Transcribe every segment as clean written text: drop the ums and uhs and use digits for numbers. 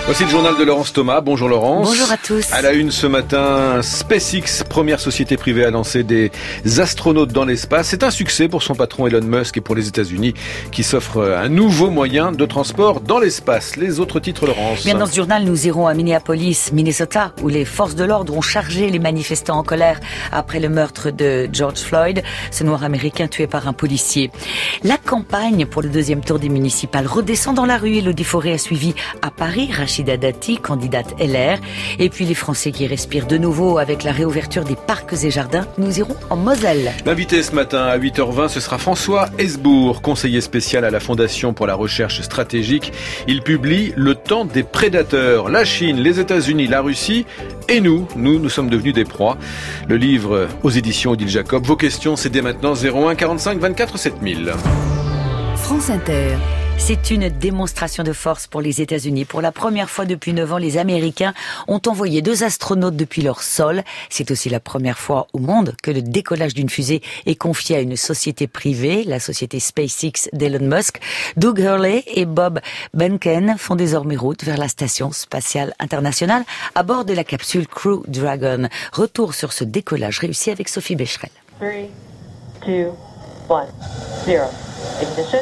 Voici le journal de Laurence Thomas. Bonjour Laurence. Bonjour à tous. À la une ce matin, SpaceX, première société privée à lancer des astronautes dans l'espace. C'est un succès pour son patron Elon Musk et pour les États-Unis qui s'offrent un nouveau moyen de transport dans l'espace. Les autres titres, Laurence. Bien, dans ce journal, nous irons à Minneapolis, Minnesota, où les forces de l'ordre ont chargé les manifestants en colère après le meurtre de George Floyd, ce noir américain tué par un policier. La campagne pour le deuxième tour des municipales redescend dans la rue. Élodie Forêt a suivi à Paris Rachida Dati, candidate LR. Et puis les Français qui respirent de nouveau avec la réouverture des parcs et jardins. Nous irons en Moselle. L'invité ce matin à 8h20, ce sera François Hesbourg, conseiller spécial à la Fondation pour la recherche stratégique. Il publie Le temps des prédateurs. La Chine, les États-Unis, la Russie et nous sommes devenus des proies. Le livre aux éditions Odile Jacob. Vos questions, c'est dès maintenant 01 45 24 7000. France Inter. C'est une démonstration de force pour les États-Unis. Pour la première fois depuis 9 ans, les Américains ont envoyé 2 astronautes depuis leur sol. C'est aussi la première fois au monde que le décollage d'une fusée est confié à une société privée, la société SpaceX d'Elon Musk. Doug Hurley et Bob Behnken font désormais route vers la Station spatiale internationale à bord de la capsule Crew Dragon. Retour sur ce décollage réussi avec Sophie Becherel. 3, 2, 1, 0. Ignition.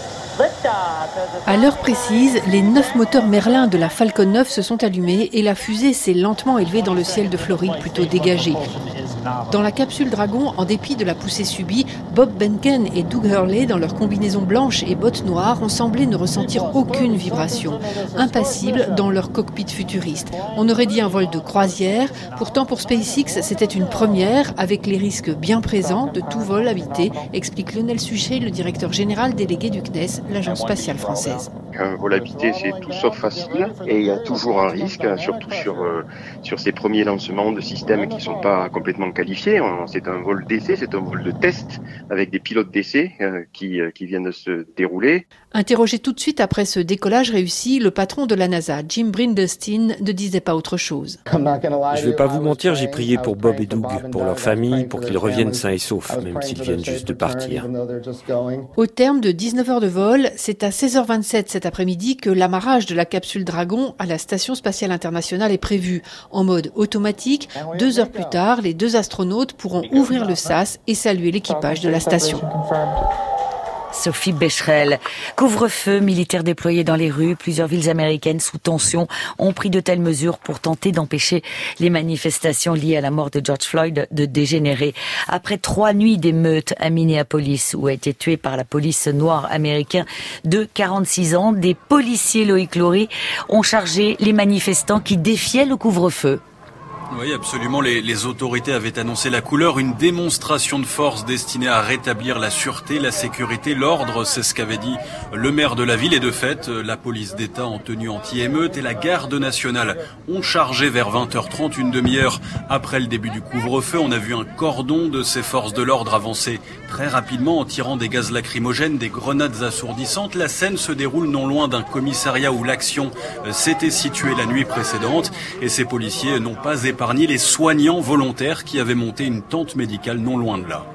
À l'heure précise, les 9 moteurs Merlin de la Falcon 9 se sont allumés et la fusée s'est lentement élevée dans le ciel de Floride plutôt dégagé. Dans la capsule Dragon, en dépit de la poussée subie, Bob Behnken et Doug Hurley, dans leur combinaison blanche et bottes noires, ont semblé ne ressentir aucune vibration, impassibles dans leur cockpit futuriste. On aurait dit un vol de croisière. Pourtant, pour SpaceX, c'était une première, avec les risques bien présents de tout vol habité, explique Lionel Suchet, le directeur général délégué du CNES, l'agence spatiale française. Un vol habité, c'est tout sauf facile et il y a toujours un risque, surtout sur ces premiers lancements de systèmes qui ne sont pas complètement qualifiés. C'est un vol d'essai, c'est un vol de test avec des pilotes d'essai qui viennent de se dérouler. Interrogé tout de suite après ce décollage réussi, le patron de la NASA, Jim Bridenstine, ne disait pas autre chose. Je ne vais pas vous mentir, j'ai prié pour Bob et Doug, pour leur famille, pour qu'ils reviennent sains et saufs, même s'ils viennent juste de partir. Au terme de 19 heures de vol, c'est à 16h27 cet après-midi que l'amarrage de la capsule Dragon à la Station spatiale internationale est prévu. En mode automatique, 2 heures plus tard, les 2 astronautes pourront ouvrir le sas et saluer l'équipage de la station. Sophie Becherel. Couvre-feu militaire déployé dans les rues. Plusieurs villes américaines sous tension ont pris de telles mesures pour tenter d'empêcher les manifestations liées à la mort de George Floyd de dégénérer. Après 3 nuits d'émeutes à Minneapolis, où a été tué par la police noire américain de 46 ans, des policiers, Loïc Laurie, ont chargé les manifestants qui défiaient le couvre-feu. Oui, absolument. Les autorités avaient annoncé la couleur, une démonstration de force destinée à rétablir la sûreté, la sécurité, l'ordre. C'est ce qu'avait dit le maire de la ville. Et de fait, la police d'État en tenue anti-émeute et la garde nationale ont chargé vers 20h30, une demi-heure après le début du couvre-feu. On a vu un cordon de ces forces de l'ordre avancer très rapidement en tirant des gaz lacrymogènes, des grenades assourdissantes. La scène se déroule non loin d'un commissariat où l'action s'était située la nuit précédente. Et ces policiers n'ont pas épargné les soignants volontaires qui avaient monté une tente médicale non loin de là.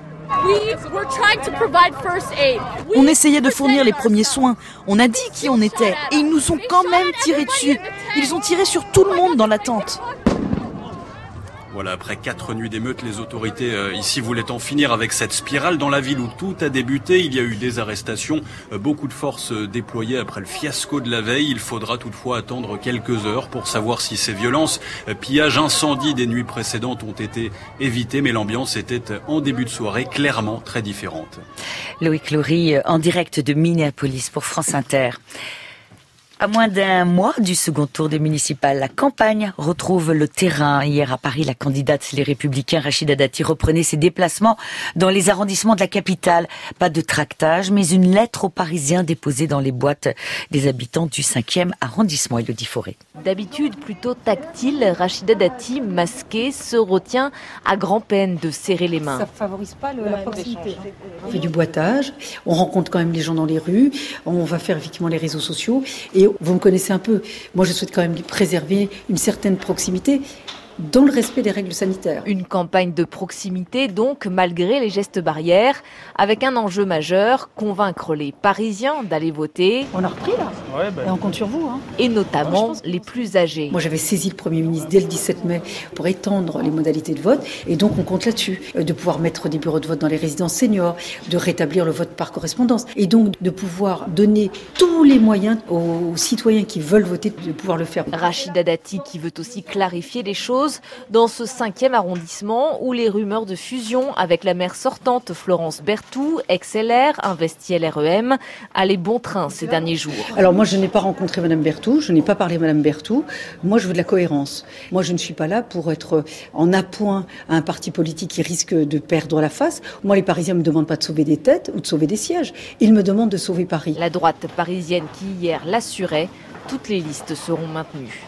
On essayait de fournir les premiers soins. On a dit qui on était et ils nous ont quand même tiré dessus. Ils ont tiré sur tout le monde dans la tente. Voilà, après 4 nuits d'émeutes, les autorités ici voulaient en finir avec cette spirale. Dans la ville où tout a débuté, il y a eu des arrestations, beaucoup de forces déployées après le fiasco de la veille. Il faudra toutefois attendre quelques heures pour savoir si ces violences, pillages, incendies des nuits précédentes ont été évités. Mais l'ambiance était en début de soirée clairement très différente. Loïc Laurie en direct de Minneapolis pour France Inter. À moins d'un mois du second tour des municipales, la campagne retrouve le terrain. Hier à Paris, la candidate Les Républicains, Rachida Dati, reprenait ses déplacements dans les arrondissements de la capitale. Pas de tractage, mais une lettre aux Parisiens déposée dans les boîtes des habitants du 5e arrondissement. Élodie Forêt. D'habitude plutôt tactile, Rachida Dati, masquée, se retient à grand-peine de serrer les mains. Ça favorise pas la proximité. On fait du boitage, on rencontre quand même les gens dans les rues, on va faire effectivement les réseaux sociaux et vous me connaissez un peu. Moi, je souhaite quand même préserver une certaine proximité. dans le respect des règles sanitaires. Une campagne de proximité donc, malgré les gestes barrières, avec un enjeu majeur, convaincre les Parisiens d'aller voter. On a repris là, et on compte sur vous. Et notamment les plus âgés. Moi j'avais saisi le Premier ministre dès le 17 mai pour étendre les modalités de vote, et donc on compte là-dessus, de pouvoir mettre des bureaux de vote dans les résidences seniors, de rétablir le vote par correspondance, et donc de pouvoir donner tous les moyens aux citoyens qui veulent voter de pouvoir le faire. Rachida Dati qui veut aussi clarifier les choses dans ce 5e arrondissement où les rumeurs de fusion avec la maire sortante Florence Berthoud, ex-LR, investie LREM, allaient bon train ces derniers jours. Alors moi je n'ai pas rencontré Madame Berthoud, je n'ai pas parlé à Madame Berthoud, moi je veux de la cohérence. Moi je ne suis pas là pour être en appoint à un parti politique qui risque de perdre la face. Moi les Parisiens ne me demandent pas de sauver des têtes ou de sauver des sièges, ils me demandent de sauver Paris. La droite parisienne qui hier l'assurait, toutes les listes seront maintenues.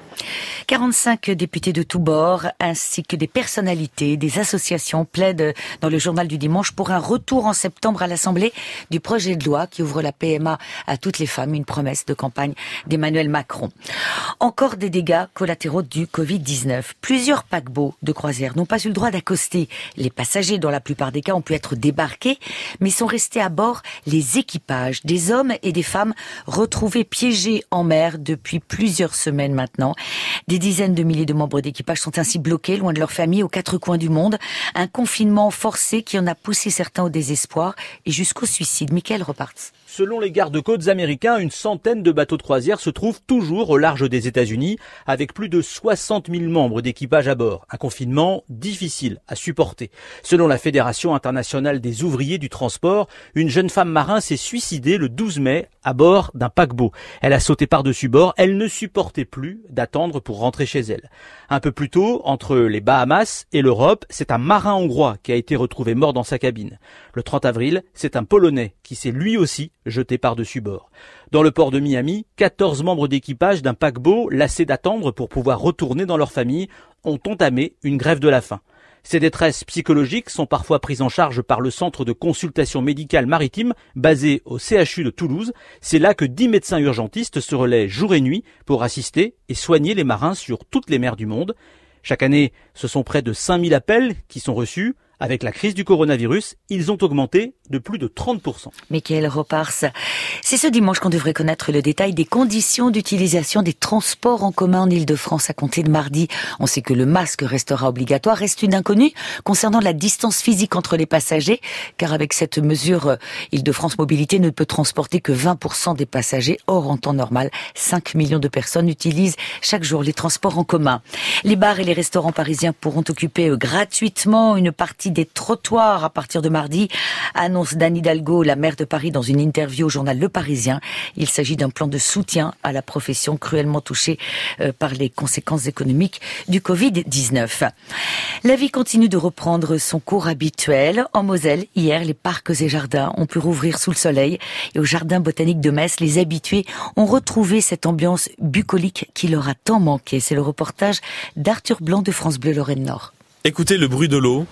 45 députés de tous bords, ainsi que des personnalités, des associations plaident dans le journal du dimanche pour un retour en septembre à l'Assemblée du projet de loi qui ouvre la PMA à toutes les femmes, une promesse de campagne d'Emmanuel Macron. Encore des dégâts collatéraux du Covid-19. Plusieurs paquebots de croisière n'ont pas eu le droit d'accoster les passagers, dont la plupart des cas ont pu être débarqués, mais sont restés à bord les équipages, des hommes et des femmes retrouvés piégés en mer depuis plusieurs semaines maintenant. Des dizaines de milliers de membres d'équipage sont ainsi bloqués loin de leur famille aux 4 coins du monde. Un confinement forcé qui en a poussé certains au désespoir et jusqu'au suicide. Michael Reparts. Selon les gardes-côtes américains, une centaine de bateaux de croisière se trouvent toujours au large des États-Unis, avec plus de 60 000 membres d'équipage à bord. Un confinement difficile à supporter. Selon la Fédération internationale des ouvriers du transport, une jeune femme marin s'est suicidée le 12 mai à bord d'un paquebot. Elle a sauté par-dessus bord, elle ne supportait plus d'attendre pour rentrer chez elle. Un peu plus tôt, entre les Bahamas et l'Europe, c'est un marin hongrois qui a été retrouvé mort dans sa cabine. Le 30 avril, c'est un Polonais qui s'est lui aussi jeté par-dessus bord. Dans le port de Miami, 14 membres d'équipage d'un paquebot, lassés d'attendre pour pouvoir retourner dans leur famille, ont entamé une grève de la faim. Ces détresses psychologiques sont parfois prises en charge par le Centre de consultation médicale maritime, basé au CHU de Toulouse. C'est là que 10 médecins urgentistes se relaient jour et nuit pour assister et soigner les marins sur toutes les mers du monde. Chaque année, ce sont près de 5000 appels qui sont reçus. Avec la crise du coronavirus, ils ont augmenté de plus de 30%. Michael Repars, c'est ce dimanche qu'on devrait connaître le détail des conditions d'utilisation des transports en commun en Ile-de-France à compter de mardi. On sait que le masque restera obligatoire, reste une inconnue concernant la distance physique entre les passagers, car avec cette mesure, Ile-de-France Mobilité ne peut transporter que 20% des passagers. Or, en temps normal, 5 millions de personnes utilisent chaque jour les transports en commun. Les bars et les restaurants parisiens pourront occuper gratuitement une partie des trottoirs à partir de mardi, annonce d'Anne Hidalgo, la maire de Paris, dans une interview au journal Le Parisien. Il s'agit d'un plan de soutien à la profession cruellement touchée par les conséquences économiques du Covid-19. La vie continue de reprendre son cours habituel. En Moselle, hier, les parcs et jardins ont pu rouvrir sous le soleil. Et au jardin botanique de Metz, les habitués ont retrouvé cette ambiance bucolique qui leur a tant manqué. C'est le reportage d'Arthur Blanc de France Bleu Lorraine Nord. Écoutez le bruit de l'eau,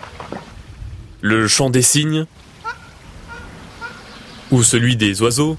le chant des cygnes ou celui des oiseaux.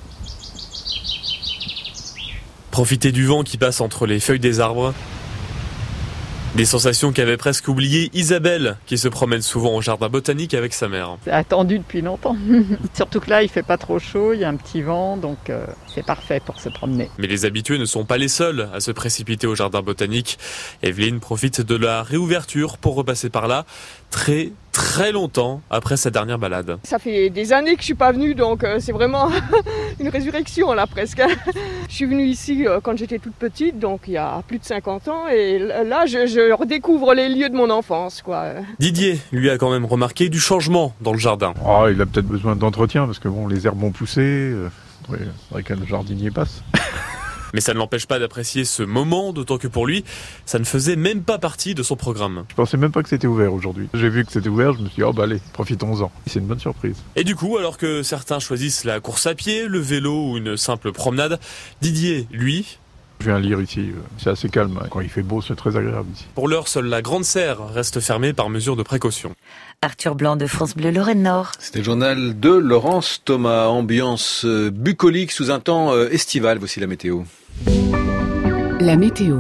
Profitez du vent qui passe entre les feuilles des arbres. Des sensations qu'avait presque oubliées Isabelle, qui se promène souvent au jardin botanique avec sa mère. C'est attendu depuis longtemps. Surtout que là, il fait pas trop chaud, il y a un petit vent, donc c'est parfait pour se promener. Mais les habitués ne sont pas les seuls à se précipiter au jardin botanique. Evelyne profite de la réouverture pour repasser par là très longtemps après sa dernière balade. Ça fait des années que je suis pas venue, donc c'est vraiment une résurrection là presque. Je suis venue ici quand j'étais toute petite, donc il y a plus de 50 ans, et là je redécouvre les lieux de mon enfance, quoi. Didier, lui, a quand même remarqué du changement dans le jardin. Oh, il a peut-être besoin d'entretien parce que bon, les herbes ont poussé, faudrait qu'un jardinier passe. Mais ça ne l'empêche pas d'apprécier ce moment, d'autant que pour lui, ça ne faisait même pas partie de son programme. Je pensais même pas que c'était ouvert aujourd'hui. J'ai vu que c'était ouvert, je me suis dit, oh bah allez, profitons-en. C'est une bonne surprise. Et du coup, alors que certains choisissent la course à pied, le vélo ou une simple promenade, Didier, lui... Je viens lire ici, c'est assez calme. Quand il fait beau, c'est très agréable ici. Pour l'heure, seule la Grande Serre reste fermée par mesure de précaution. Arthur Blanc de France Bleu Lorraine Nord. C'était le journal de Laurence Thomas. Ambiance bucolique sous un temps estival. Voici la météo. La météo avec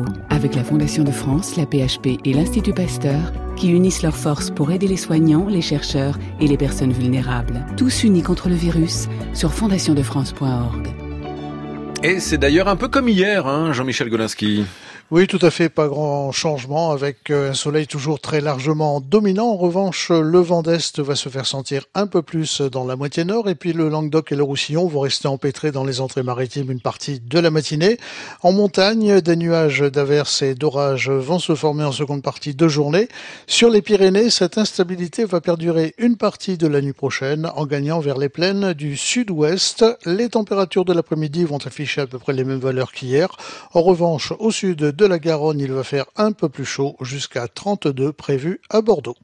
avec la Fondation de France, la PHP et l'Institut Pasteur, qui unissent leurs forces pour aider les soignants, les chercheurs et les personnes vulnérables. Tous unis contre le virus sur fondationdefrance.org. Et c'est d'ailleurs un peu comme hier, Jean-Michel Golinski. Oui, tout à fait, pas grand changement avec un soleil toujours très largement dominant. En revanche, le vent d'Est va se faire sentir un peu plus dans la moitié nord et puis le Languedoc et le Roussillon vont rester empêtrés dans les entrées maritimes une partie de la matinée. En montagne, des nuages d'averses et d'orages vont se former en seconde partie de journée. Sur les Pyrénées, cette instabilité va perdurer une partie de la nuit prochaine en gagnant vers les plaines du sud-ouest. Les températures de l'après-midi vont afficher à peu près les mêmes valeurs qu'hier. En revanche, au sud de la Garonne, il va faire un peu plus chaud, jusqu'à 32 prévus à Bordeaux.